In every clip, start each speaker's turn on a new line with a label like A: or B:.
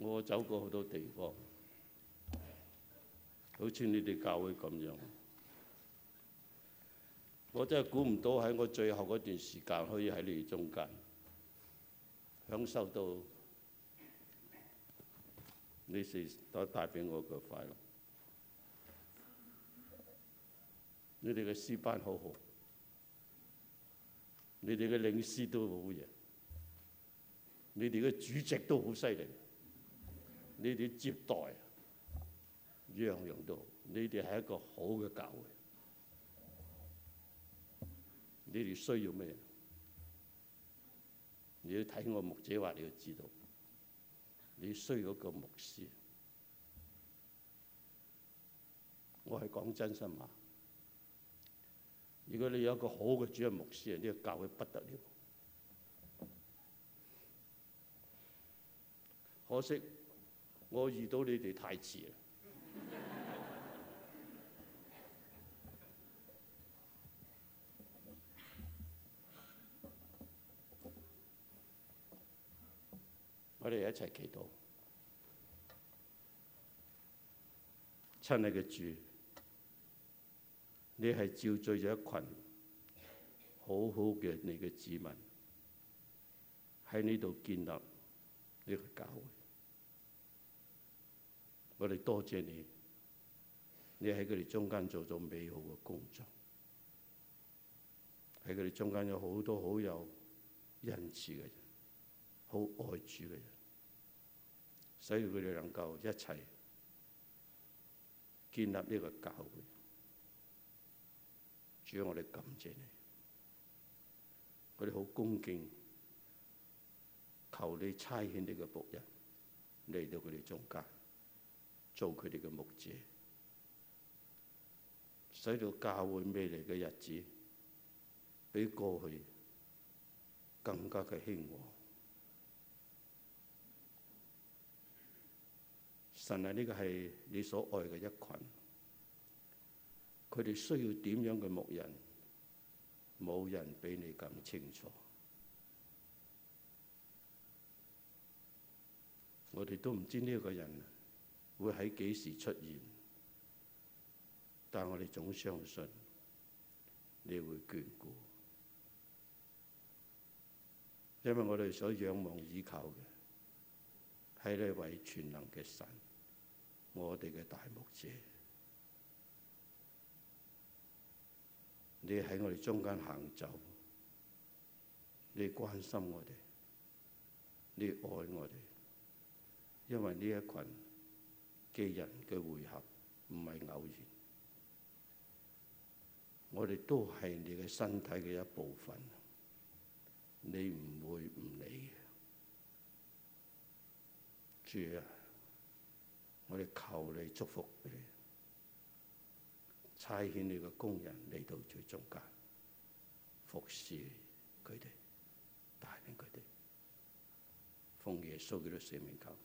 A: 我走過好多地方，好似你哋教會咁樣，我真係估唔到喺我最後嗰段時間可以喺你哋中間享受到你哋所帶俾我嘅快樂。你哋嘅詩班好好，你哋嘅領詩都好嘢，你哋嘅主席都好犀利，你哋接待樣樣都好，你哋係一個好嘅教會。你哋需要咩？你要睇我牧者話，你要知道，你需要一個牧師。我係講真心話。如果你有一個好嘅主任牧師，呢個教會不得了。可惜我遇到你哋太遲啦。我哋一齊祈禱，親愛嘅主，你係召聚咗一群好好嘅你嘅子民喺呢度建立呢個教會。我哋多謝你，你喺佢哋中間做咗美好嘅工作，喺佢哋中間有好多好有恩慈嘅人，好愛主嘅人，使佢哋能夠一齊建立呢個教會。主，我哋感謝你，我哋好恭敬，求你差遣你嘅僕人嚟到佢哋中間，做佢哋嘅牧者，使到教會未來嘅日子比過去更加嘅興旺。神啊，呢個係你所愛嘅一群。佢哋需要點樣嘅牧人？冇人比你更清楚。我哋都唔知呢個人會喺幾時出現，但我哋總相信你會眷顧，因為我哋所仰望依靠嘅係呢位全能嘅神，我哋嘅大牧者。你喺我哋中間行走，你關心我哋，你愛我哋，因為呢一群嘅人嘅會合唔係偶然，我哋都係你嘅身體嘅一部分，你唔會唔理嘅。主啊，我哋求你祝福佢哋。差遣你嘅工人嚟到最中間，服侍佢哋，帶領佢哋，奉耶穌基督聖名求。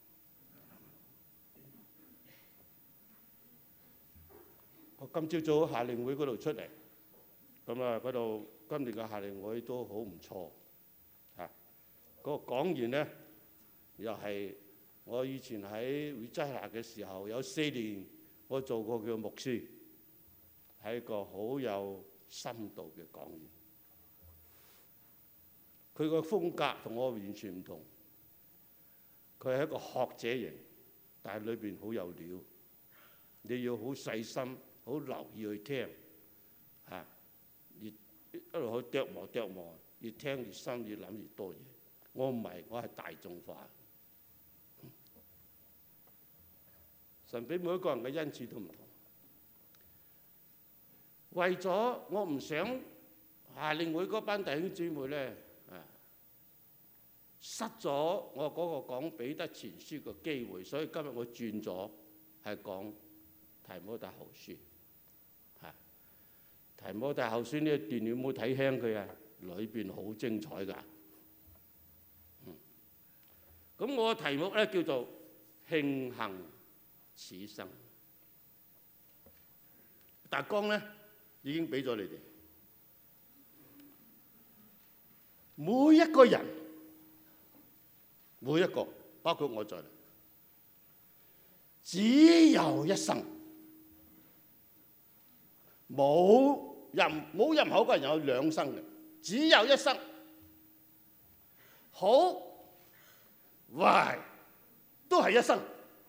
A: 我今朝早夏令會嗰度出嚟，咁啊嗰度今年嘅夏令會都好唔錯嚇。嗰個講員咧，又係我以前喺維濟拿嘅時候有4年，我做過佢嘅牧師。係一個好有深度嘅講員，佢個風格同我完全唔同。佢係一個學者型，但係裏邊好有料。你要好細心、好留意去聽，嚇，越一路去琢磨，越聽越深，越諗越多嘢。我唔係，我係大眾化。神俾每一個人嘅恩賜都唔同。為咗我唔想夏令會嗰班弟兄姊妹咧，失咗我嗰個講彼得前書嘅機會，所以今日我轉咗係講提摩太後書。提摩太後書呢一段你有冇睇輕佢啊？裏邊好精彩㗎。咁我嘅題目咧叫做慶幸此生。大綱咧已經俾咗你哋，每一個人，每一個包括我在內， 只有一生，冇任何一個人有兩生嘅，只有一生。好壞都係一生。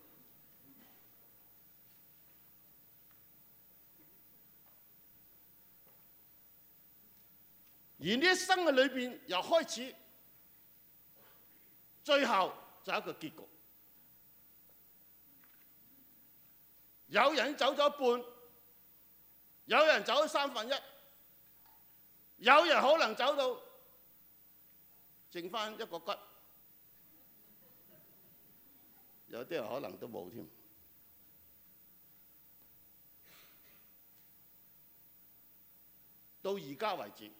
A: 而呢一生嘅裏邊，由開始，最後就係一個結局。有人走咗一半，有人走咗1/3，有人可能走到剩翻一個骨，有啲人可能都冇添。到而家為止，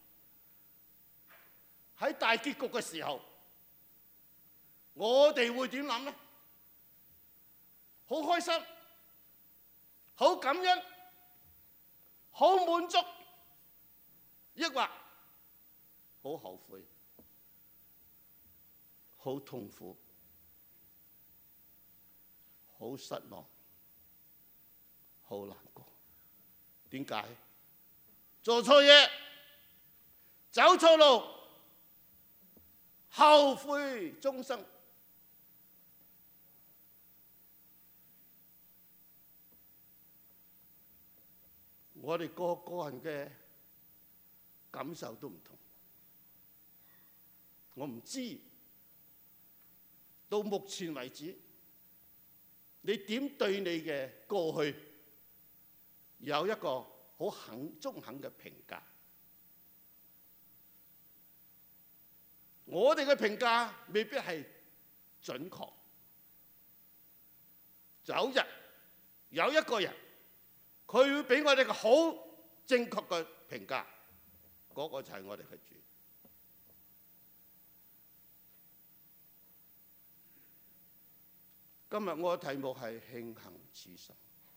A: 喺大結局嘅時候，我哋會點諗呢？好開心，好感恩，好滿足，抑或好後悔，好痛苦，好失望，好難過。點解？做錯嘢，走錯路，後悔終生。我哋個個人嘅感受都唔同。我唔知到目前為止，你點對你嘅過去有一個好中肯嘅評價？我哋嘅評價未必係準確。有日有一個人，佢會俾我哋個好正確嘅評價，嗰個就係我哋嘅主。今日我嘅題目係慶幸此生。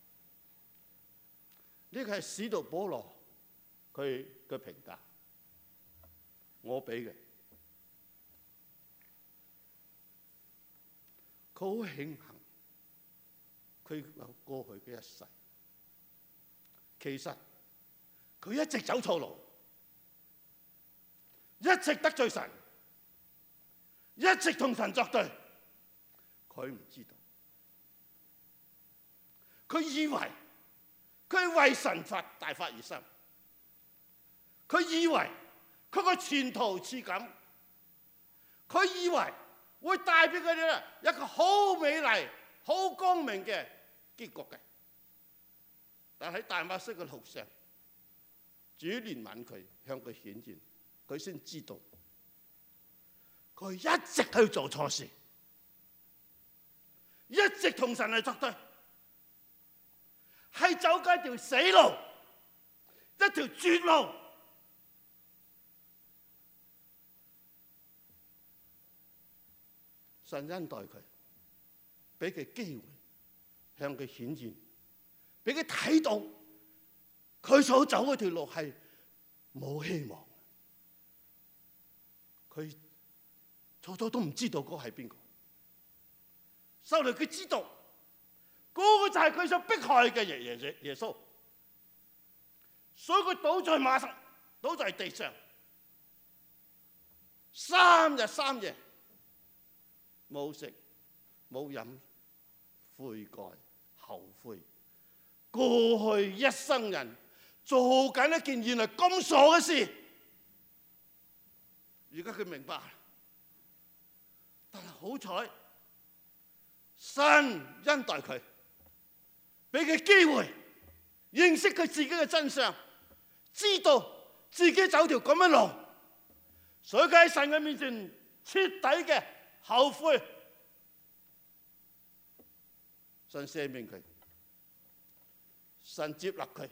A: 呢個係使徒保羅佢嘅評價，我俾嘅。佢好慶幸佢有過去嘅一世。其實佢一直走錯路，一直得罪神，一直同神作對。佢唔知道，佢以為佢為神大發熱心，佢以為佢個前途似錦，佢以為會帶俾佢哋一個好美麗、好光明嘅結局嘅。但喺大馬色嘅路上，主憐憫佢，向佢顯現，佢先知道佢一直喺度做錯事，一直同神係作對，係走緊一條死路，一條絕路。神恩待佢，俾佢機會，向佢顯現，俾佢睇到佢所走嗰條路係冇希望。佢初初都唔知道嗰個係邊個，後來佢知道嗰個就係佢所迫害嘅耶穌，所以佢倒在馬上，倒在地上3日3夜，冇食冇飲，悔改後悔。過去一生人做緊一件原來咁傻嘅事，而家佢明白。但係好彩，神恩待佢，俾佢機會認識佢自己嘅真相，知道自己走條咁嘅路，所以佢喺神嘅面前徹底嘅後悔。神赦免佢，神接納佢，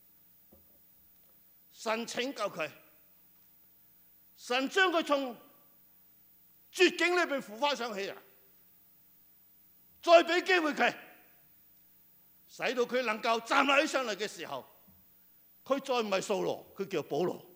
A: 神拯救佢，神將佢從絕境裏邊扶翻上起啊！再俾機會佢，使到佢能夠站立起上嚟嘅時候，佢再唔係掃羅，佢叫保羅。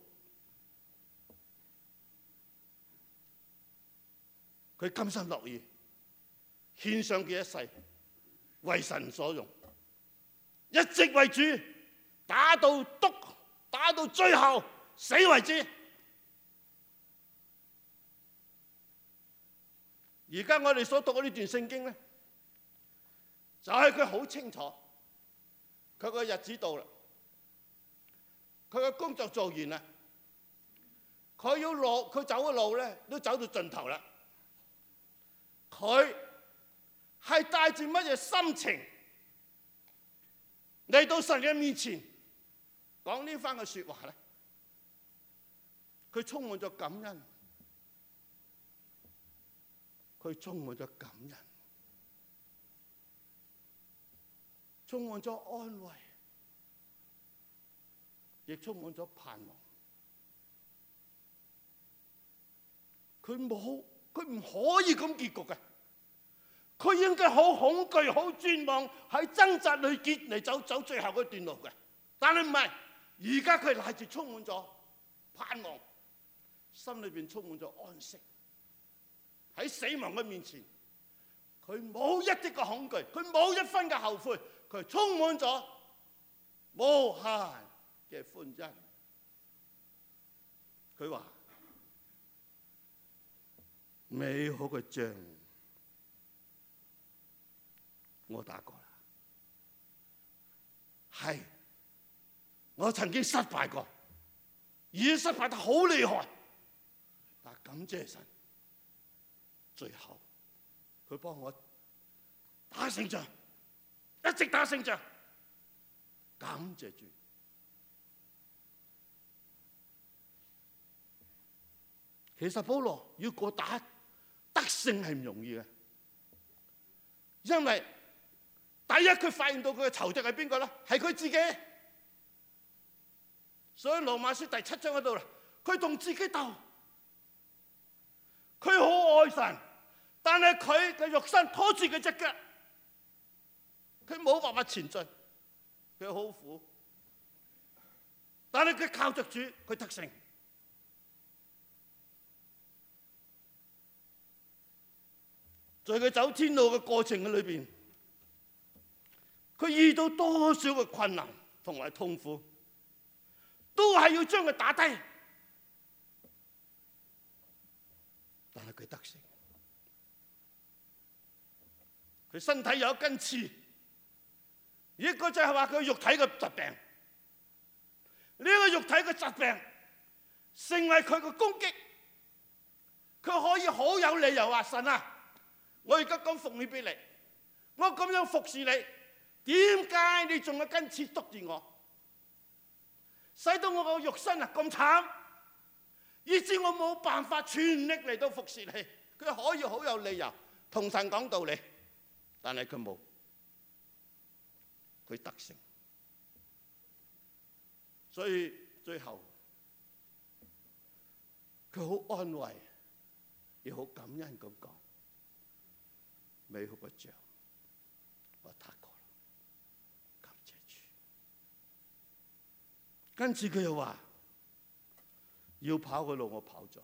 A: 佢甘心樂意獻上佢一世， 為神所用，一直為主打到最後死為止。而家我哋所讀嘅呢段聖經咧，就係佢好清楚，佢個日子到啦，佢嘅工作做完啦，佢走嘅路咧都走到盡頭啦。佢係帶住乜嘢心情嚟到神嘅面前講呢番嘅説話咧？佢充滿咗感恩，佢充滿咗感恩，充滿咗安慰，亦充滿咗盼望。佢唔可以咁結局嘅，佢應該好恐懼、好絕望，喺掙扎裏嚟走最後嗰段路嘅。但係唔係，而家佢乃至充滿咗盼望，心裏邊充滿咗安息。喺死亡嘅面前，佢冇一啲嘅恐懼，佢冇一分嘅後悔，佢充滿咗無限嘅歡欣。佢話：美好嘅仗我打過啦，係我曾經失敗過，而且失敗得好厲害，但感謝神，最後佢幫我打勝仗，一直打勝仗，感謝主。其實保羅要過打得勝係唔容易嘅，因為第一佢發現到佢嘅仇敵係邊個咧？係佢自己。所以羅馬書第7章嗰度啦，佢同自己鬥，佢好愛神，但係佢嘅肉身拖住佢隻腳，佢冇辦法前進，佢好苦。但係佢靠着主，佢得勝。在佢走天路嘅過程嘅裏邊，佢遇到多少嘅困難同埋痛苦，都係要將佢打低，但係佢得勝。佢身體有一根刺，一個就係話佢肉體嘅疾病，呢個肉體嘅疾病成為佢嘅攻擊，佢可以好有理由話：神啊，我而家咁奉獻俾你，我咁樣服侍你，點解你仲有根刺督住我，使到我個肉身啊咁慘，以致我冇辦法全力嚟到服侍你？佢可以好有理由同神講道理，但係佢冇，佢得勝。所以最後佢好安慰，亦好感恩咁講：美好嘅仗我打過啦，感謝主。跟住佢又話：要跑嘅路我跑咗。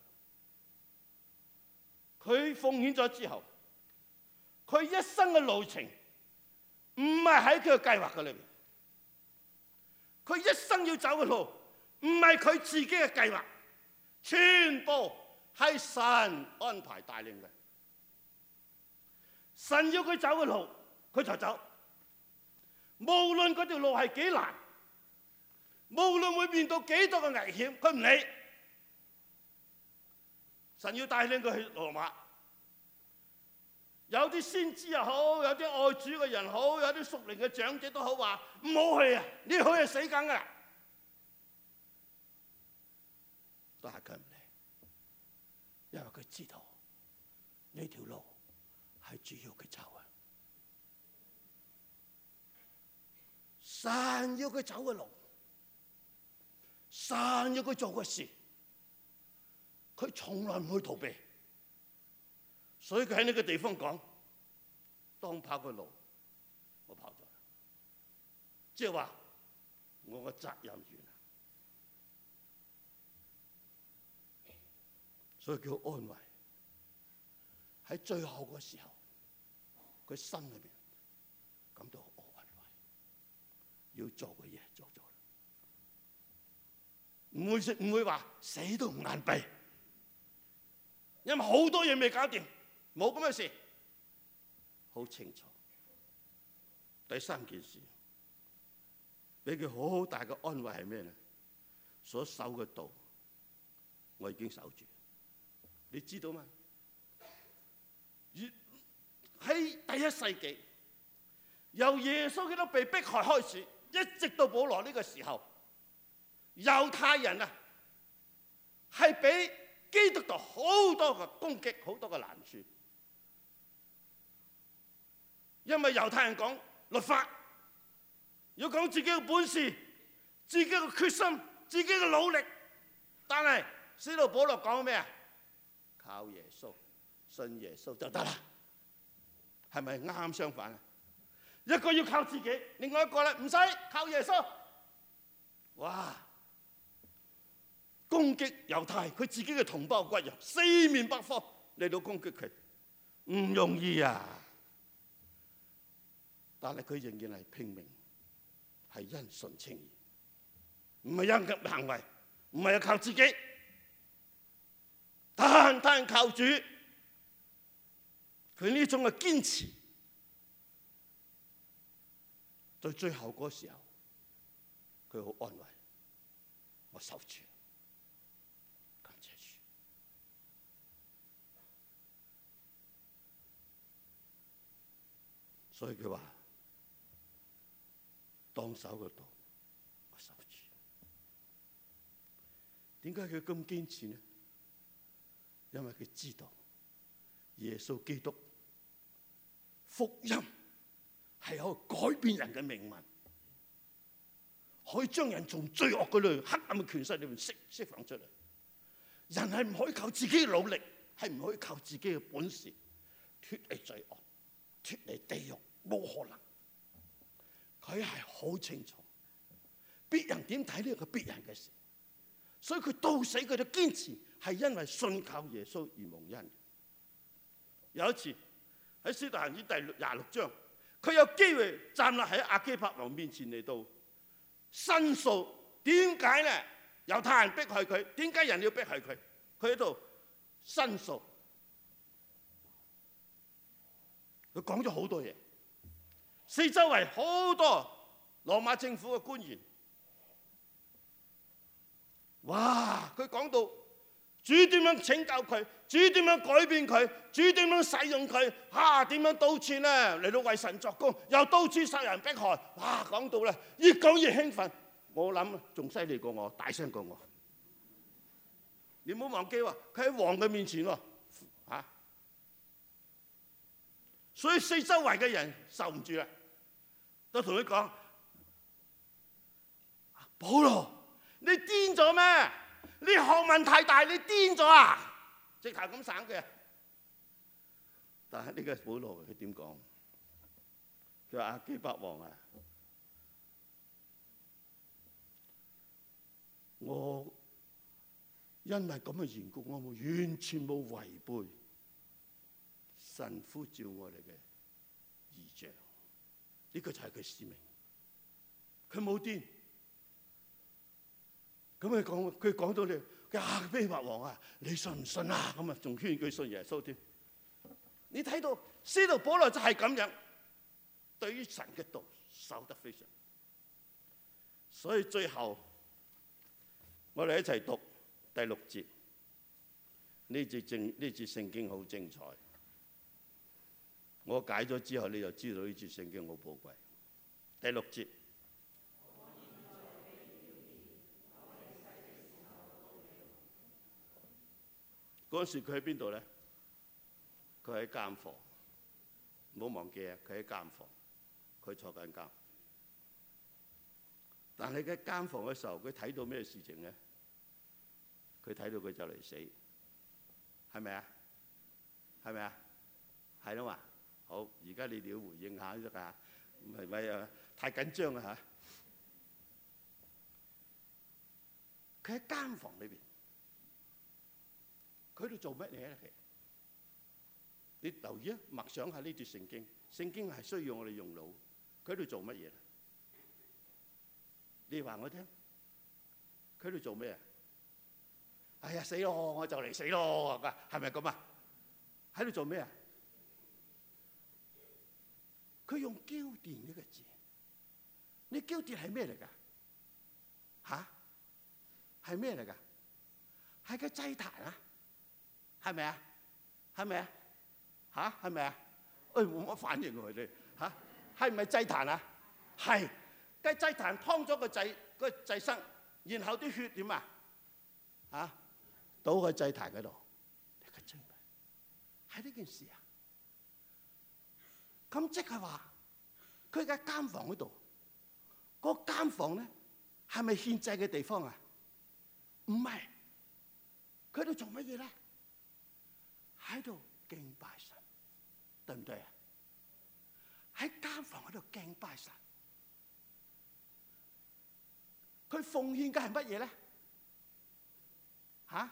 A: 佢奉獻咗之後，佢一生嘅路程唔係喺佢嘅計劃嘅裏面，佢一生要走嘅路唔係佢自己嘅計劃，全部係神安排帶領嘅。神要佢走嘅路，佢就走。無論嗰條路係幾難，無論會面對幾多嘅危險，佢唔理。神要帶領佢去羅馬，有啲先知又好，有啲愛主嘅人好，有啲屬靈嘅長者都好，話唔好去啊！你去係死梗噶，但係佢唔理，因為佢知道呢條路係主要佢走嘅，神要佢走嘅路，神要佢做嘅事，佢從來唔會逃避。所以佢喺呢個地方講：當跑嘅路，我跑咗，即係話我嘅責任完啦。所以叫安慰。喺最後嘅時候，佢心裏邊感到好安慰，要做嘅嘢做咗，唔會話死都唔眼閉，因為好多嘢未搞掂，冇咁嘅事，好清楚。第三件事，俾佢好大嘅安慰係咩咧？所守嘅道，我已經守住，你知道嗎？喺第一世紀，由耶穌基督被迫害開始，一直到保羅呢個時候，猶太人啊，係俾基督徒好多嘅攻擊，好多嘅難處。因為猶太人講律法，要講自己嘅本事、自己嘅決心、自己嘅努力，但係使徒保羅講咩啊？靠耶穌，信耶穌就得啦。係咪啱啱相反啊？一個要靠自己，另外一個咧唔使靠耶穌。哇！攻擊猶太佢自己嘅同胞骨肉，四面八方嚟到攻擊佢，唔容易啊！但係佢仍然係拼命，係因信稱義，唔係因行為，唔係靠自己，單靠主。佢呢種嘅堅持，到最後嗰時候，佢好安慰，我守住，感謝主。所以佢話當守嘅道，我守住。點解佢咁堅持呢？因為佢知道耶穌基督福音係可以改變人嘅命運，可以將人從罪惡嗰度黑暗嘅權勢裏面釋放出嚟。人係唔可以靠自己嘅努力，係唔可以靠自己嘅本事脫離罪惡、脫離地獄，冇可能。佢係好清楚，別人點睇呢個別人嘅事，所以佢到死佢都堅持，係因為信靠耶穌而蒙恩。有一次喺《使徒行傳》第26章，佢有機會站立喺亞基帕王面前嚟到申訴，點解咧猶太人迫害佢？點解人要迫害佢？佢喺度申訴，佢講咗好多嘢，四周圍好多羅馬政府嘅官員，哇！佢講到主點樣拯救佢，主點樣改變佢，主點樣使用佢，點樣到處咧嚟到為神作工，又到處殺人迫害，哇！講到咧越講越興奮，我諗仲犀利過我，大聲過我。你唔好忘記喎，佢喺王嘅面前喎，所以四周圍嘅人受唔住啦，都同佢講：保羅，你癲咗咩？你學問太大，你癲咗啊！直頭咁省嘅。但係呢個保羅佢點講？佢話亞基帕王啊，我因為咁嘅緣故，我完全冇違背神呼召我哋嘅異象。呢個就係佢使命，佢冇癲。咁佢講到你，佢亞基帕王啊，你信唔信啊？咁啊，仲勸佢信耶穌添。你睇到使徒保羅就係咁樣，對於神嘅道守得非常。所以最後我哋一齊讀第6節，呢節聖經好精彩。我解咗之後，你就知道呢節聖經好寶貴。第6節。嗰時佢喺邊度咧？佢喺監房，唔好忘記啊！佢喺監房，佢坐緊監。但係喺監房嘅時候，佢睇到咩事情咧？佢睇到佢就嚟死，係咪啊？係咪啊？係啦嘛。好，而家你哋要回應下啫㗎，唔係咪啊？太緊張啊嚇！佢喺監房裏邊。佢喺度做乜嘢咧？你留意啊，默想下呢段聖經。聖經係需要我哋用腦， 佢喺度做乜嘢？你話我聽，佢喺度做咩啊？哎呀死咯，我就嚟死咯，係咪咁啊？喺度做咩啊？佢用澆奠呢個字，你澆奠係咩嚟㗎？吓？係咩嚟㗎？係個祭壇啊？係咪啊？係咪啊？吓？係咪啊？冇乜反應喎你吓？係唔係祭壇啊？係，個祭壇劏咗個祭牲，然後啲血點啊？吓？倒喺祭壇嗰度，你個精明係呢件事啊？咁即係話佢嘅監房嗰度，嗰監房咧係咪獻祭嘅地方啊？唔係，佢喺度做乜嘢咧？喺度敬拜神，對唔對啊？喺監房嗰度敬拜神，佢奉獻嘅係乜嘢咧？吓？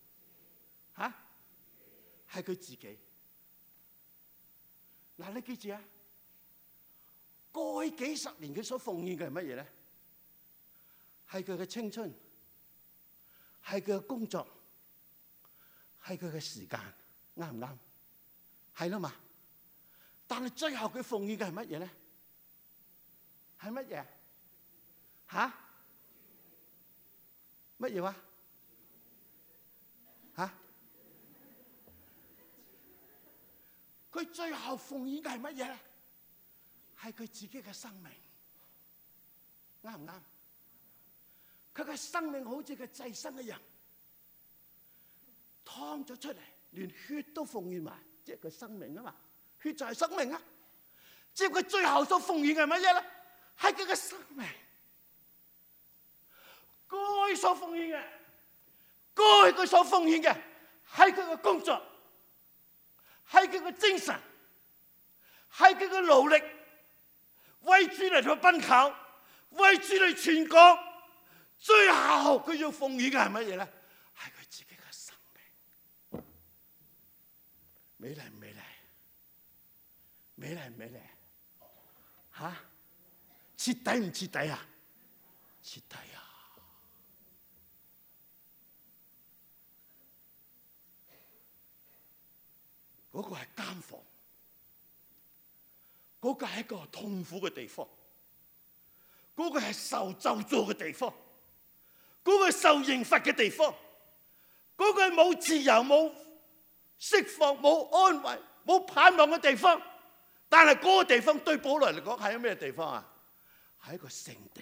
A: 係佢自己。嗱，你記住啊，過去幾十年佢所奉獻嘅係乜嘢咧？係佢嘅青春，係佢嘅工作，係佢嘅時間，啱唔啱？係啦嘛。但係最後佢奉獻嘅係乜嘢咧？係乜嘢？吓？乜嘢話？吓？佢最後奉獻嘅係乜嘢咧？係佢自己嘅生命，啱唔啱？佢嘅生命好似個祭牲一樣，劏咗出嚟，連血都奉獻埋，即係佢生命啊嘛。血就係生命啊！即係佢最後所奉獻嘅係乜嘢咧？係佢嘅生命，該所奉獻嘅，該佢所奉獻嘅係佢嘅工作，係佢嘅精神，係佢嘅勞力，為主嚟到奔跑，為主嚟傳講，最後佢要奉獻嘅係乜嘢咧？係佢自己嘅生命。美麗唔美麗？美麗唔美麗？吓？徹底唔徹底啊？徹底啊！嗰個係監房，嗰個係一個痛苦嘅地方，嗰個係受咒詛嘅地方，嗰個係受刑罰嘅地方，嗰個係冇自由、冇釋放、冇安慰、冇盼望嘅地方。但係嗰個地方對保羅嚟講係咩地方啊？係一個聖地，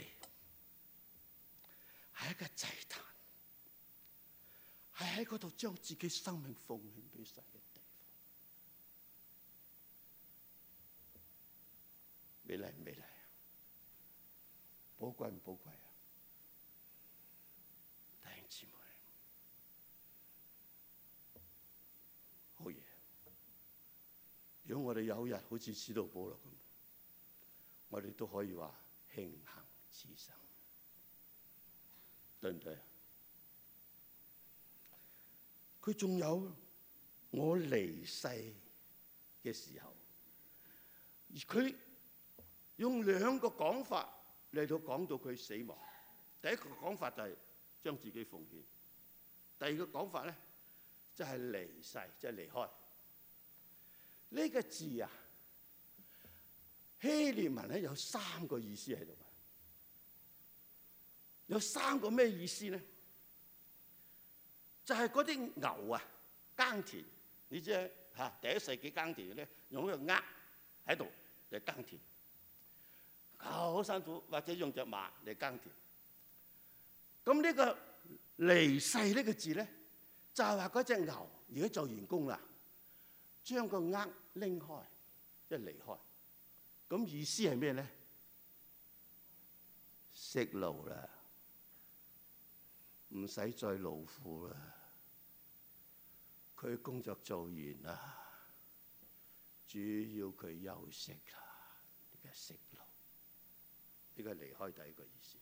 A: 係一個祭壇，係喺嗰度將自己生命奉獻俾神嘅地方。美麗唔美麗啊？寶貴唔寶貴啊？弟兄姊妹，好嘢！如果我哋有日好似使徒保羅咁，我哋都可以話慶幸此生，對唔對啊？佢仲有我離世嘅時候，而佢用兩個講法嚟到講到佢死亡。第一個講法就係將自己奉獻，第二個講法咧就係離世，即係離開。呢個字啊，希臘文咧有三個意思喺度。有三個咩意思咧？就係嗰啲牛啊，耕田，你知嚇第一世紀耕田咧，用一個軛喺度嚟耕田，好辛苦，或者用隻馬嚟耕田。咁呢個離世呢個字咧，就係話嗰隻牛而家做完工啦，將個軛拎開，即係離開。咁意思係咩咧？息怒啦，唔使再勞苦啦，佢工作做完啦，主要佢休息啦，呢個息怒，呢個離開第一個意思。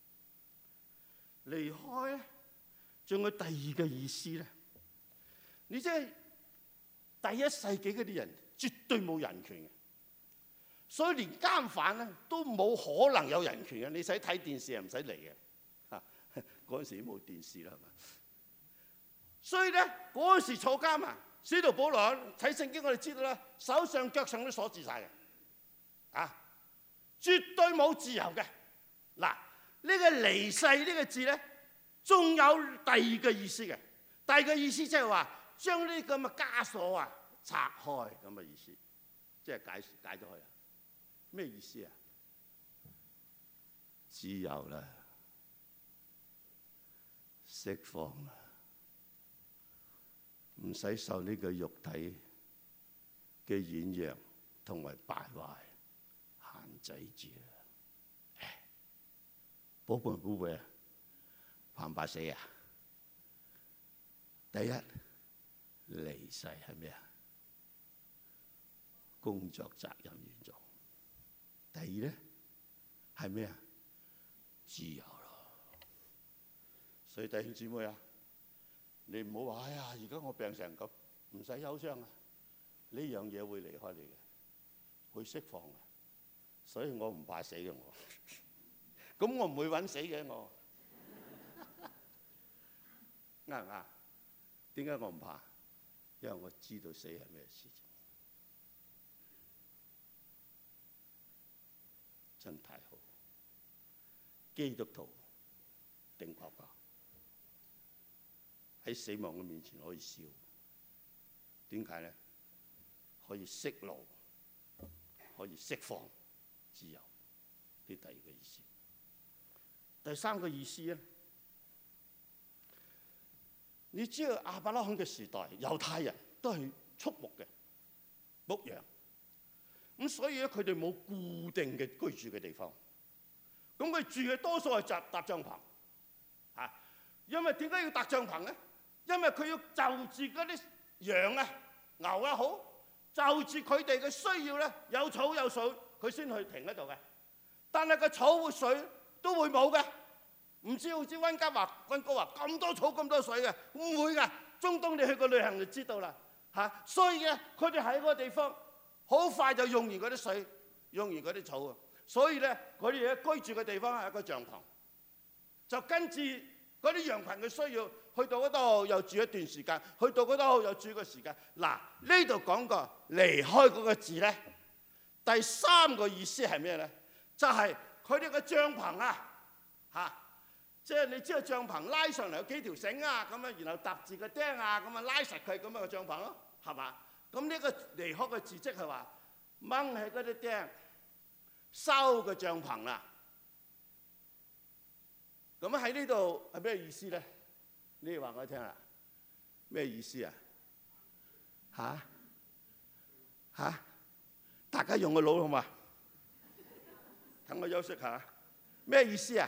A: 離開咧，仲有第二個意思咧。你即係第一世紀嗰啲人絕對冇人權嘅， 所以連監犯咧都冇可能有人權嘅。你使睇電視係唔使嚟嘅嚇，嗰陣時都冇電視啦，係嘛？所以咧嗰陣時坐監啊，使徒保羅睇聖經我哋知道啦，手上腳上都鎖住晒嘅，啊，絕對冇自由嘅。嗱，呢個離世呢個字咧，仲有第二個意思嘅。第二個意思即係話將呢咁嘅枷鎖啊拆開咁嘅意思，即係解咗佢啊。咩意思啊？自由啦，釋放啦，唔使受呢個肉體嘅軟弱同埋敗壞限制住啦。寶貝寶貝啊，怕唔怕死啊？第一，離世係咩啊？工作責任完咗。第二咧係咩啊？自由咯。所以弟兄姊妹啊，你唔好話哎呀，而家我病成咁，唔使憂傷啊。呢樣嘢會離開你嘅，會釋放嘅。所以我唔怕死嘅我。咁我唔會揾死嘅我。啱唔啱？點解我唔怕？因為我知道死係咩事情。真太好，基督徒定確㗎，喺死亡嘅面前可以笑。點解咧？可以釋路，可以釋放自由。呢第二個意思。第三個意思咧，你知道亞伯拉罕嘅時代，猶太人都係畜牧嘅牧羊。咁所以咧，佢哋冇固定嘅居住嘅地方。咁佢住嘅多數係搭帳篷，嚇。因為點解要搭帳篷咧？因為佢要就住嗰啲羊啊、牛啊好，就住佢哋嘅需要咧，有草有水，佢先去停喺度嘅。但係個草水都會冇嘅，唔知好似溫哥華咁多草咁多水嘅，唔會㗎。中東你去過旅行就知道啦，嚇。所以咧，佢哋喺嗰個地方。好快就用完嗰啲水，用完嗰啲草啊！所以咧，佢哋居住嘅地方係一個帳篷，就跟住嗰啲羊群嘅需要，去到嗰度又住一段時間，去到嗰度又住一個時間。嗱，呢度講過離開嗰個字咧，第三個意思係咩咧？就係佢哋嘅帳篷啊，嚇！即係你知道帳篷拉上嚟有幾條繩啊，咁啊，然後搭住個釘啊，咁啊拉實佢咁啊個帳篷咯，係嘛？咁呢個離開嘅字即係話掹起嗰啲釘，收個帳篷啦。咁喺呢度係咩意思咧？你哋話我聽啦，咩意思啊？嚇？大家用個腦好嘛？等我休息下。咩意思啊？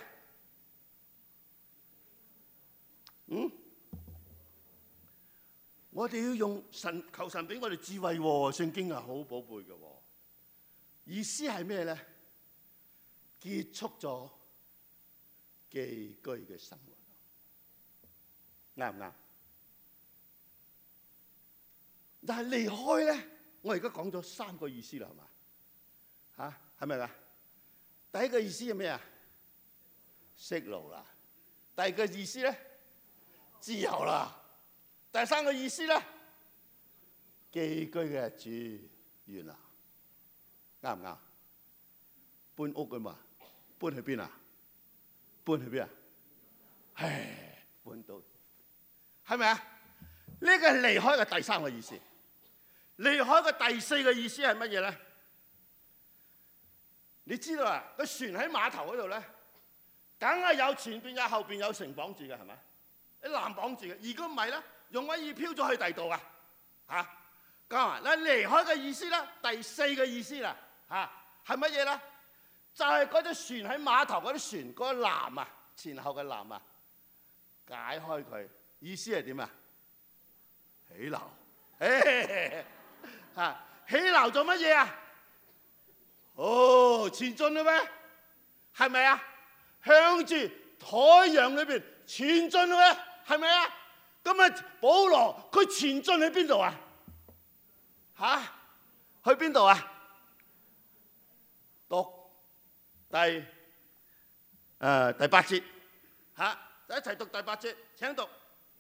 A: 我哋要用神，求神俾我哋智慧喎。聖經係好寶貝嘅喎。意思係咩咧？結束咗寄居嘅生活，啱唔啱？但係離開咧，我而家講咗三個意思啦，係嘛？嚇，係咪啊？第一個意思係咩啊？釋路啦。第二個意思咧，自由啦。第三個意思咧，寄居嘅住完啦，啱唔啱？搬屋㗎嘛，搬去邊啊？搬去邊啊？唉，搬到，係咪啊？呢個係離開嘅第三個意思。離開嘅第四個意思係乜嘢咧？你知道啊？個船喺碼頭嗰度咧，梗係有前邊有後邊有繩綁住嘅，係咪？啲纜綁住嘅。如果唔係咧，容易飄咗去第二度啊！嚇，咁啊，你離開嘅意思咧，第四個意思啦，嚇係乜嘢咧？就係嗰啲船喺碼頭嗰啲船嗰個纜啊，前後嘅纜啊，解開佢，意思係點啊？起錨，嚇起錨做乜嘢啊？哦，前進啦咩？係咪啊？向住海洋裏邊前進啦咩？係咪啊？咁啊，保羅佢前進去邊度啊？嚇，去邊度啊？
B: 第八節嚇，一齊讀第八節，請讀。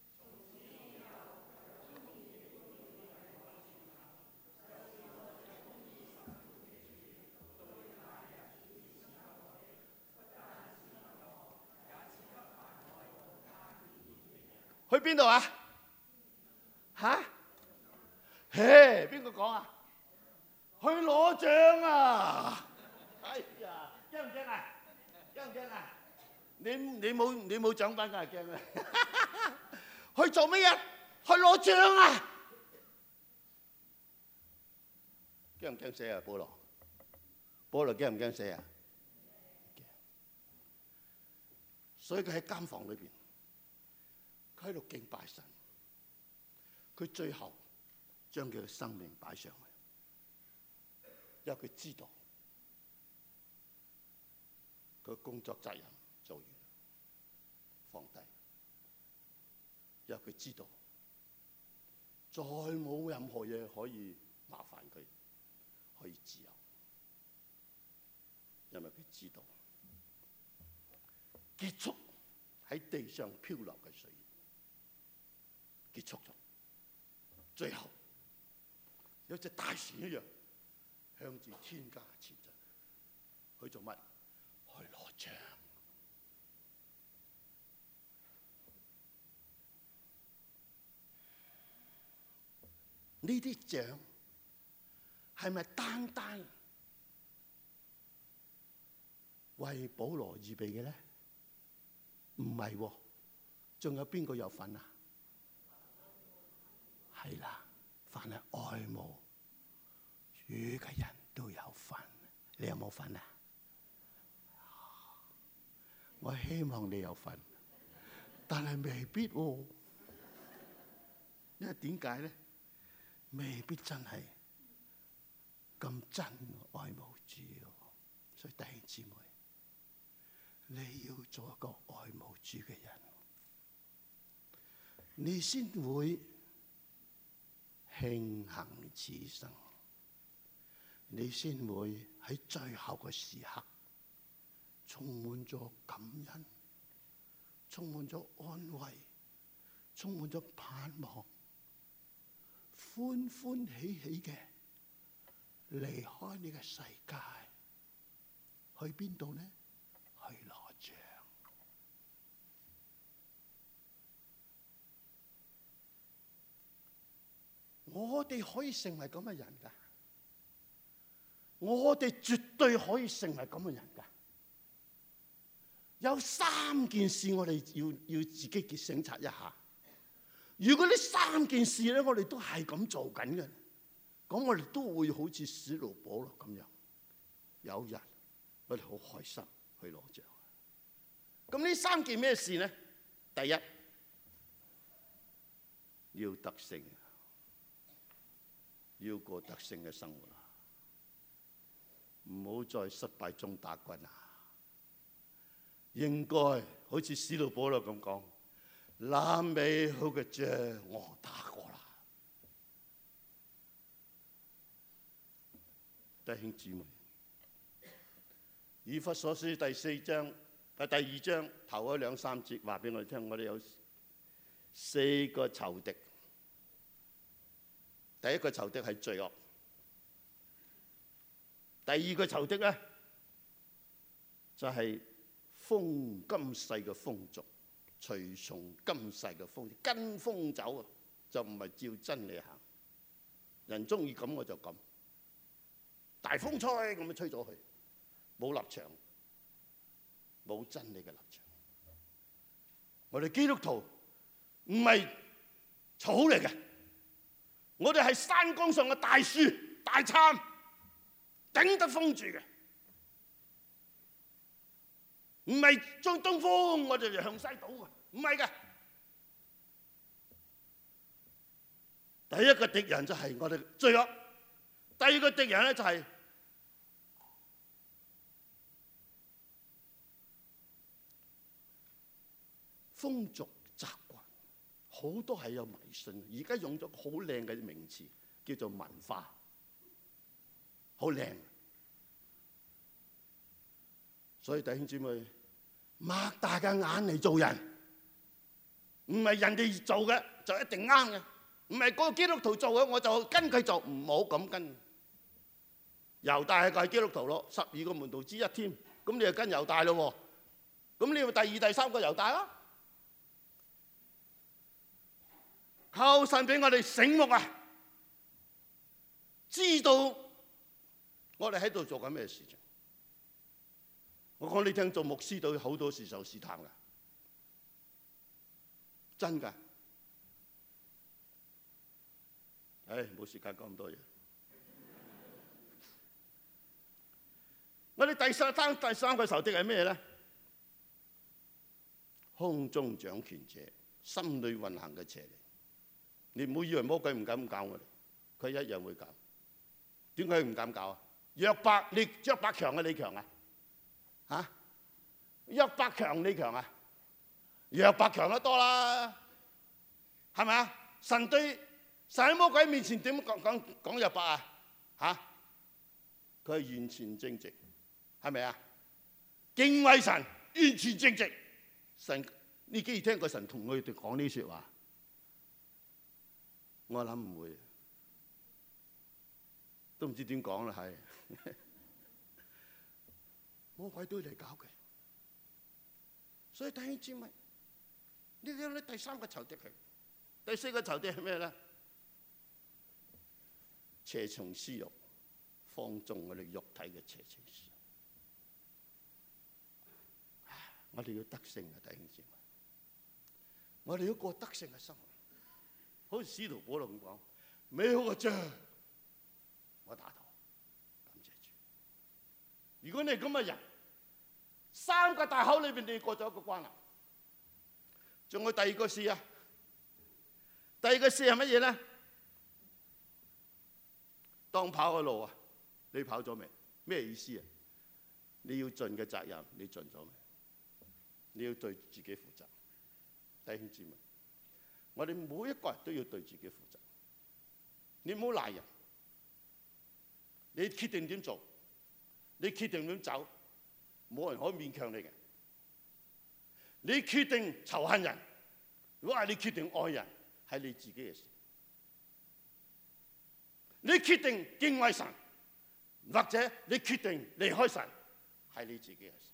B: 去邊度啊？嚇？嘿，邊個講啊？去攞獎啊！哎呀，驚唔驚啊？驚唔驚啊？你冇獎品梗係驚啦！去做乜嘢？去攞獎啊！驚唔驚死啊？保羅驚唔驚死啊？驚。所以佢喺監房裏邊，佢喺度敬拜神。佢最後將佢嘅生命擺上去，因為佢知道佢工作責任做完，放低，因為佢知道再冇任何嘢可以麻煩佢，可以自由，因為佢知道結束喺地上漂流嘅歲月，結束咗。最後有隻大船一樣向住天家前進，去做乜？去攞獎。呢啲獎係咪單單為保羅預備嘅咧？唔係喎，仲有邊個有份啊？係啦，凡係愛慕主嘅人都有份。你有冇份啊？我希望你有份，但係未必喎。因為點解咧？未必真係咁真愛慕主。所以弟兄姊妹，你要做一個愛慕主嘅人，你先會慶幸此生，你先會喺最後嘅時刻充滿咗感恩，充滿咗安慰，充滿咗盼望，歡歡喜喜嘅離開呢個世界，去邊度呢？去攞獎。我哋可以成為咁嘅人㗎，我哋絕對可以成為咁嘅人㗎。有3件事我哋要自己省察一下。如果呢3件事咧，我哋都係咁做緊嘅，咁我哋都會好似使徒保羅咁樣，有日我哋好開心去攞獎。咁呢3件咩事呢？第一，要得勝。要過得勝嘅生活，唔好在失敗中打滾啊！應該好似使徒保羅咁講，那美好嘅仗我打過啦。弟兄姊妹，以弗所書第2章頭嗰2、3節話俾我哋聽，我哋有4個仇敵。第一個仇敵係罪惡，第二個仇敵咧就係今世嘅風俗，隨從今世嘅風，跟風走啊，就唔係照真理行。人中意咁我就咁，大風吹咁樣吹咗去，冇立場，冇真理嘅立場。我哋基督徒唔係草嚟嘅。我哋係山崗上嘅大樹、大杉，頂得風住嘅，唔係將東風我哋就向西倒嘅，唔係嘅。第一個敵人就係我哋罪惡，第二個敵人咧就係風俗習慣。好多係有迷信，而家用咗好靚嘅名詞叫做文化，好靚。 所以弟兄姊妹，擘大嘅眼嚟做人，唔係人哋做嘅就一定啱嘅，唔係嗰個基督徒做嘅我就跟佢做，唔好咁跟。猶大係基督徒咯，12個門徒之一添，咁你就跟猶大咯喎，咁你咪第二、第三個猶大啦。求神俾我哋醒目啊，知道我哋喺度做緊咩事情。我講你聽，做牧師都好多時受試探㗎，真㗎。冇時間講咁多嘢。我哋第三個仇敵係咩咧？空中掌權者，心裏運行嘅邪靈。你唔好以為魔鬼唔敢搞我哋，佢一樣會搞。點解佢唔敢搞啊？約伯強啊，你強啊？嚇？約伯強你強啊？約伯強得多啦，係咪啊？神喺魔鬼面前點講約伯啊？嚇？佢係完全正直，係咪啊？敬畏神，完全正直。神，你幾時聽過神同佢哋講呢啲説話？我諗唔會，都唔知點講啦，係魔鬼都嚟搞嘅，所以弟兄姊妹，呢啲第三個仇敵係，第四個仇敵係咩咧？邪從私欲，放縱我哋肉體嘅邪情私欲。我哋要得勝啊，弟兄姊妹，我哋要過得勝嘅生活。好似使徒保羅咁講，美好嘅仗我打妥，感謝主。如果你係咁嘅人，3個大口裏邊你過咗一個關啦。仲有第二個試啊，第二個試係乜嘢咧？當跑嘅路啊，你跑咗未？咩意思啊？你要盡嘅責任，你盡咗未？你要對自己負責，弟兄姊妹。我哋每一個人都要對自己負責。你唔好賴人，你決定點做，你決定點走，冇人可以勉強你嘅。你決定仇恨人，如果係你決定愛人，係你自己嘅事。你決定敬畏神，或者你決定離開神，係你自己嘅事。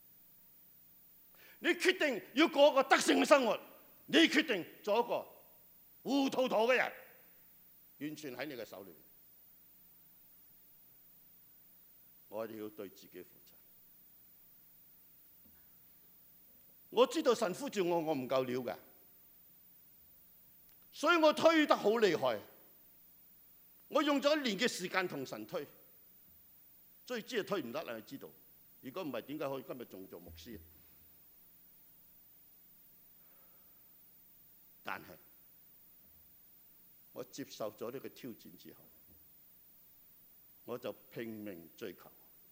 B: 你決定要過個得勝嘅生活，你決定做一個糊塗塗嘅人，完全喺你嘅手裏面。我哋要對自己負責。我知道神呼召我唔夠料㗎，所以我推得好厲害。我用咗1年嘅時間同神推，所以知係推唔得啦，你知道。如果唔係，點解可以今日仲做牧師？但係我接受咗呢個挑戰之後，我就拼命追求。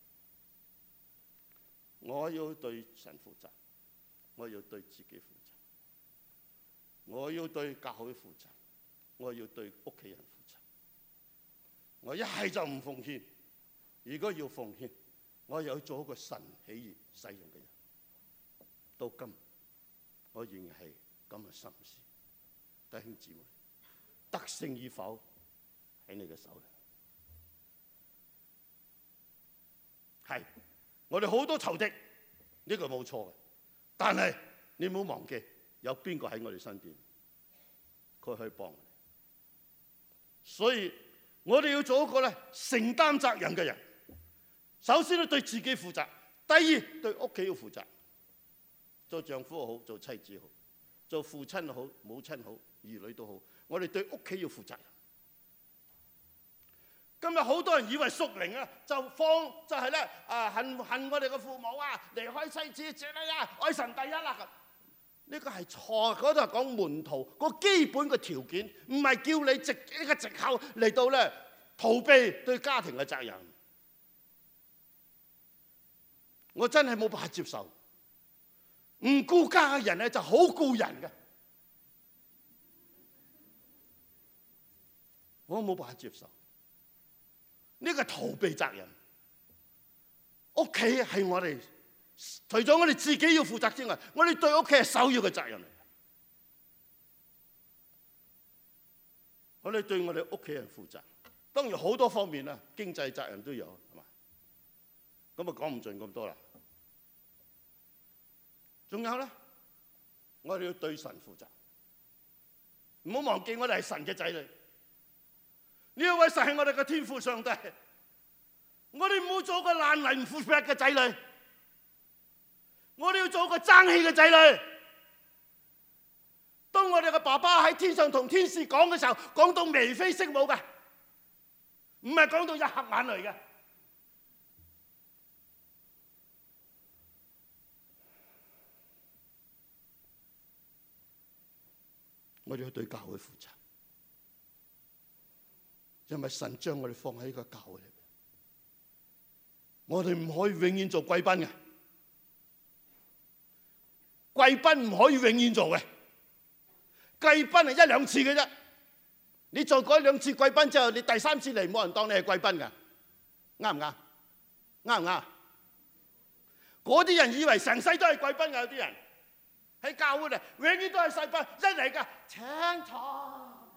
B: 我要對神負責，我要對自己負責，我要對教會負責，我要對屋企人負責。我一係就唔奉獻，如果要奉獻，我又要做一個神喜悅使用嘅人。到今，我仍然係咁嘅心思。弟兄姊妹，得勝與否喺你嘅手裏。係，我哋好多仇敵，呢個冇錯嘅。但係你唔好忘記，有邊個喺我哋身邊，佢可以幫我哋。所以我哋要做一個咧承擔責任嘅人。首先咧對自己負責，第二對屋企要負責。做丈夫好，做妻子好，做父親好，母親好，兒女都好，我哋對屋企要負責任。今日好多人以為屬靈啊，就係咧恨我哋嘅父母啊，離開妻子這類啊，愛神第一啦。呢個係錯，嗰度係講門徒個基本嘅條件，唔係叫你藉呢個藉口嚟到咧逃避對家庭嘅責任。我真係冇辦法接受，唔顧家嘅人咧就好顧人嘅，我冇辦法接受。呢個逃避責任，屋企係我哋除咗我哋自己要負責之外，我哋對屋企係首要嘅責任嚟。我哋對我哋屋企人負責，當然好多方面啦，經濟責任都有，係嘛？咁啊講唔盡咁多啦。仲有咧，我哋要對神負責，唔好忘記我哋係神嘅仔女。呢一位神係我哋嘅天父上帝，我哋唔好做個爛泥唔付石嘅仔女，我哋要做個爭氣嘅仔女。當我哋嘅爸爸喺天上同天使講嘅時候，講到眉飛色舞嘅，唔係講到一黑眼淚嘅。我哋要對教會負責，因為神將我哋放喺呢個教會裏邊，我哋唔可以永遠做貴賓嘅，貴賓唔可以永遠做嘅，貴賓係一兩次嘅啫。你做過一兩次貴賓之後，你第三次嚟冇人當你係貴賓㗎，啱唔啱？啱唔啱？嗰啲人以為成世都係貴賓㗎，有啲人。喺教會嚟，永遠都係細賓，一嚟㗎請坐，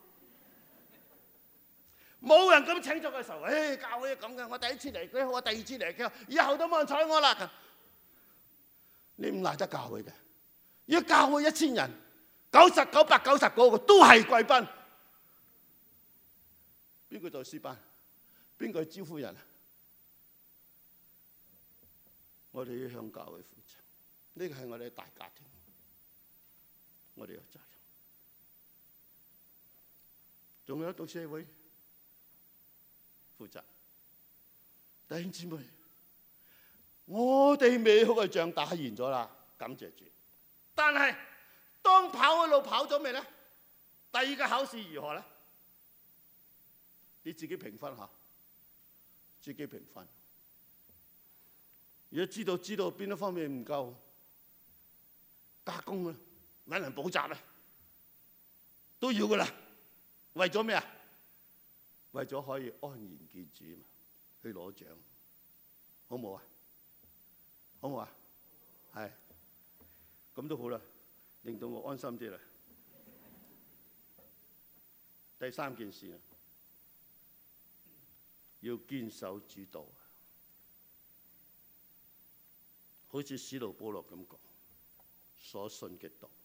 B: 冇人咁請坐嘅時候，教會咁嘅，我第一次嚟幾好，我第二次嚟幾好，以後都冇人睬我啦。你唔賴得教會嘅，如果教會1000人，990個都係貴賓，邊個做詩班？邊個招呼人？我哋要向教會負責，呢個係我哋嘅大家庭。我哋有責任，仲有對社會負責。弟兄姊妹，我哋美好嘅仗打完咗啦，感謝主。但係當跑嘅路跑咗未咧？第二個考試如何咧？你自己評分下，自己評分。如果知道邊一方面唔夠，加工啦。揾人補習咧，都要噶啦。為咗咩啊？為咗可以安然見主嘛，去攞獎，好唔好啊？好唔好啊？係，咁都好啦，令到我安心啲啦。第3件事啊，要堅守主道，好似使徒保羅咁講，所信嘅道。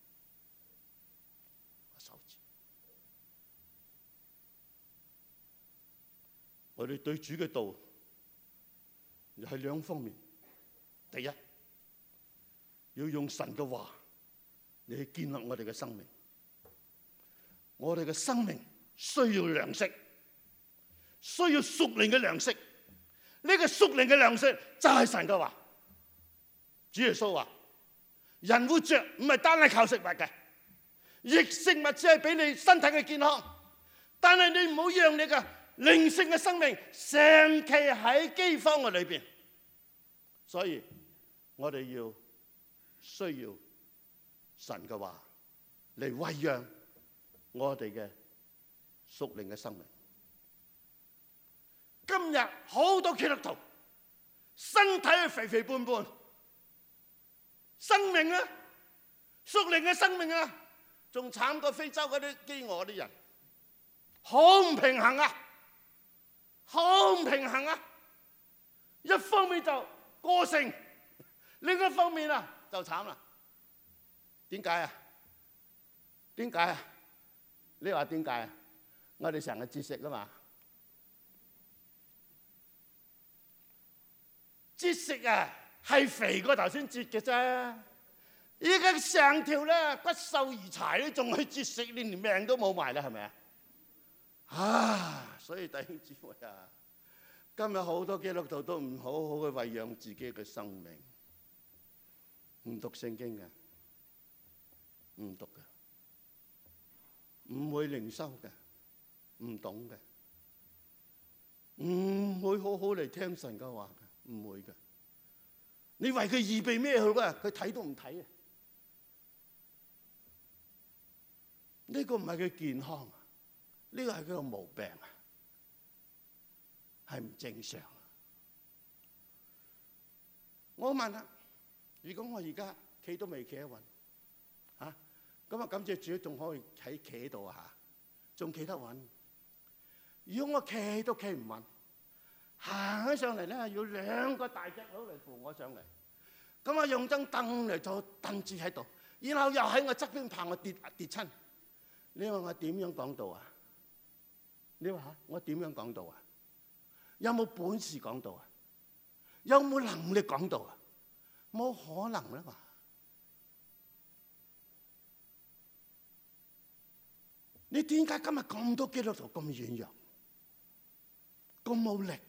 B: 我哋對主嘅道又係兩方面。第一，要用神嘅話嚟去建立我哋嘅生命。我哋嘅生命需要糧食，需要屬靈嘅糧食。呢個屬靈嘅糧食就係神嘅話。主耶穌話：人活着唔係單係靠食物嘅，食物只係俾你身體嘅健康，但係你唔好讓你嘅靈性嘅生命長期喺饑荒嘅裏邊。所以我哋需要神嘅話嚟餵養我哋嘅屬靈嘅生命。今日好多基督徒身體係肥肥胖胖，生命啊，屬靈嘅生命啊，仲慘過非洲嗰啲飢餓啲人，好唔平衡啊！好唔平衡啊！一方面就過剩，另一方面啊就慘啦。點解啊？點解啊？你話點解啊？我哋成日節食啊嘛。節食啊係肥過頭先節嘅啫。而家成條咧骨瘦如柴咧，仲去節食，你連命都冇埋啦，係咪啊？所以弟兄姊妹啊，今日好多基督徒都唔好好去餵養自己嘅生命，唔讀聖經嘅，唔讀嘅，唔會靈修嘅，唔懂嘅，唔會好好嚟聽神嘅話嘅，唔會嘅。你為佢預備咩去㗎？佢睇都唔睇啊！呢個唔係佢健康啊，呢個係佢個毛病啊，係唔正常。我問下， 如果我而家企都未企得穩，咁啊感謝主仲可以喺企喺度啊，仲企得穩。如果我企都企唔穩，行起上嚟咧，要兩個大隻佬嚟扶我上嚟，咁啊用張凳嚟做凳子喺度，然後又喺我側邊怕我跌親。你話我點樣講道啊？你話嚇我點樣講道啊？有冇本事講道啊？有冇能力講道啊？冇可能啦嘛！你點解今日咁多基督徒咁軟弱、咁冇力？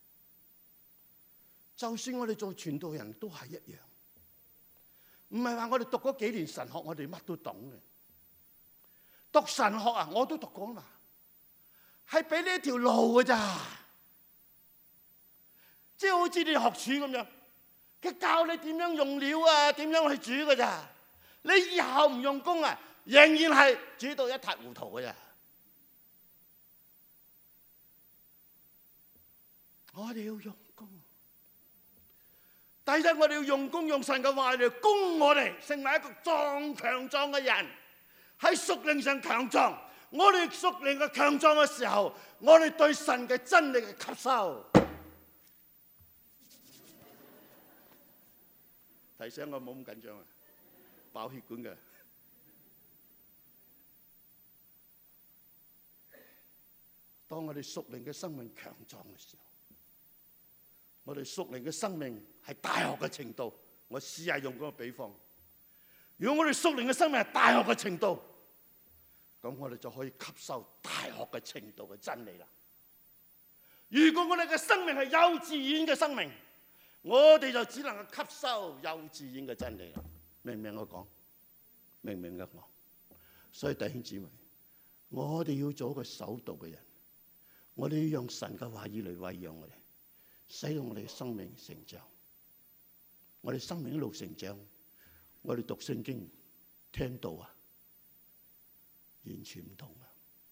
B: 就算我哋做傳道人都係一樣，唔係話我哋讀嗰幾年神學，我哋乜都懂嘅。讀神學啊，我都讀過嘛，係俾呢一條路㗎咋，即係好似你學廚咁樣，佢教你點樣用料啊，點樣去煮㗎咋。你以後唔用功啊，仍然係煮到一塌糊塗㗎咋。我哋要用功。第一，我哋要用功，用神嘅話嚟攻我哋，成為一個強壯嘅人。喺屬靈上強壯，我哋屬靈嘅強壯嘅時候，我哋對神嘅真理嘅吸收。提醒我冇咁緊張啊，爆血管嘅。當我哋屬靈嘅生命強壯嘅時候，我哋屬靈嘅生命係大學嘅程度。我試下用嗰個比方，如果我哋屬靈嘅生命係大學嘅程度，咁我哋就可以吸收大學嘅程度嘅真理啦。如果我哋嘅生命係幼稚園嘅生命，我哋就只能夠吸收幼稚園嘅真理啦。明唔明我講？明唔明嘅我？所以弟兄姊妹，我哋要做一個守道嘅人，我哋要用神嘅話語嚟餵養我哋，使到我哋嘅生命成長。我哋生命一路成長，我哋讀聖經、聽道啊，完全唔同啊！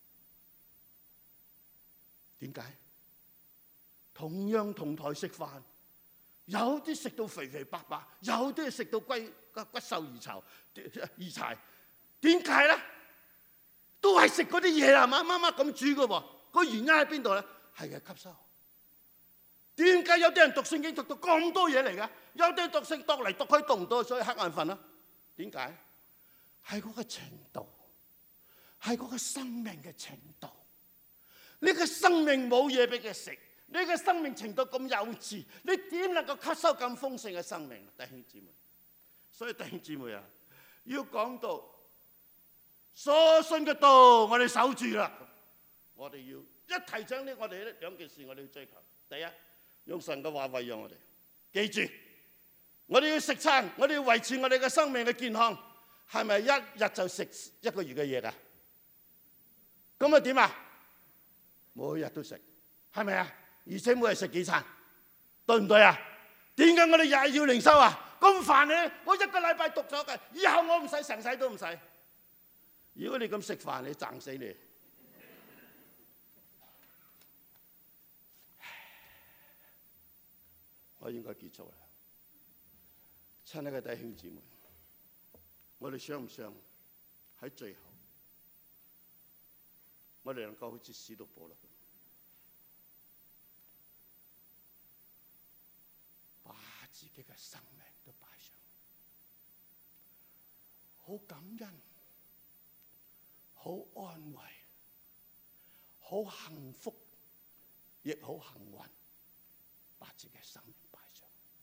B: 點解？同樣同台食飯，有啲食到肥肥白白，有啲食到骨瘦如柴。點解咧？都係食嗰啲嘢啦，乜咁煮嘅喎。個原因喺邊度咧？係嘅，吸收。點解有啲人讀聖經讀到咁多嘢嚟嘅？有啲人讀聖讀嚟讀去讀唔到，所以瞌眼瞓啦。點解？係嗰個程度，係嗰個生命嘅程度。呢個生命冇嘢俾佢食，呢個生命程度咁幼稚，你點能夠吸收咁豐盛嘅生命？弟兄姊妹，所以弟兄姊妹啊，要講到所信嘅道，我哋守住啦。我哋要一提醒呢，我哋呢兩件事，我哋要追求。第一，用神嘅話餵養我哋。記住，我哋要食餐，我哋要維持我哋嘅生命嘅健康，係咪一日就食一個月嘅嘢㗎？咁啊點啊？每日都食，係咪啊？而且每日食幾餐，對唔對啊？點解我哋日日要靈修啊？咁煩你，我一個禮拜讀咗嘅，以後我唔使成世都唔使。如果你咁食飯，你賺死你。我應該結束啦，親愛嘅弟兄姊妹，我哋想唔想喺最後，我哋能夠好似使徒保羅，把自己嘅生命都擺上，好感恩，好安慰，好幸福，亦好幸運，把自己嘅生命擺上，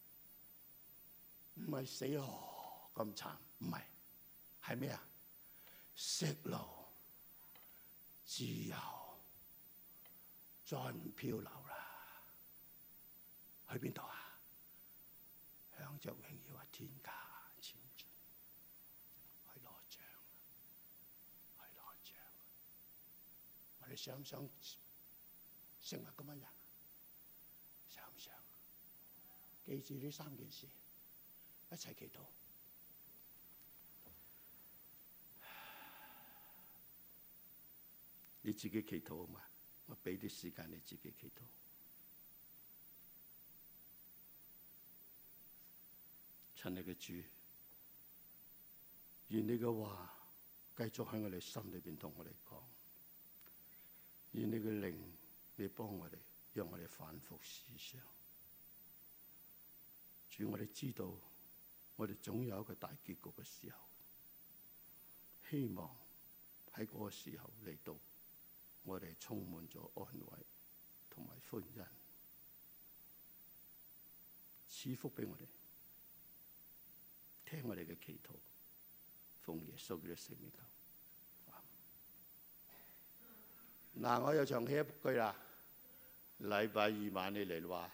B: 唔係死咁慘，唔係，係咩啊？息怒、自由，再唔漂流啦，去邊度啊？向着榮耀嘅天家前進，去攞獎，去攞獎。我哋想唔想成為咁樣人？想唔想？記住呢三件事，一齊祈禱。你自己祈禱好嘛？我俾啲時間你自己祈禱。 親愛嘅主，願你嘅話繼續喺我哋心裏邊同我哋講，願你嘅靈你幫我哋，讓我哋反覆思想。主，我哋知道我哋總有一個大結局嘅時候，希望喺嗰個時候嚟到，我哋充滿咗安慰同埋歡欣，賜福俾我哋，聽我哋嘅祈禱，奉耶穌基督聖名求。嗱，我又唱起一句啦，禮拜二晚你嚟話，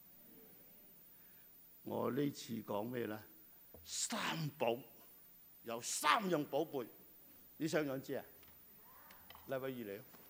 B: 我呢次講咩咧？三寶，有3樣寶貝，你想唔想知啊？禮拜二嚟。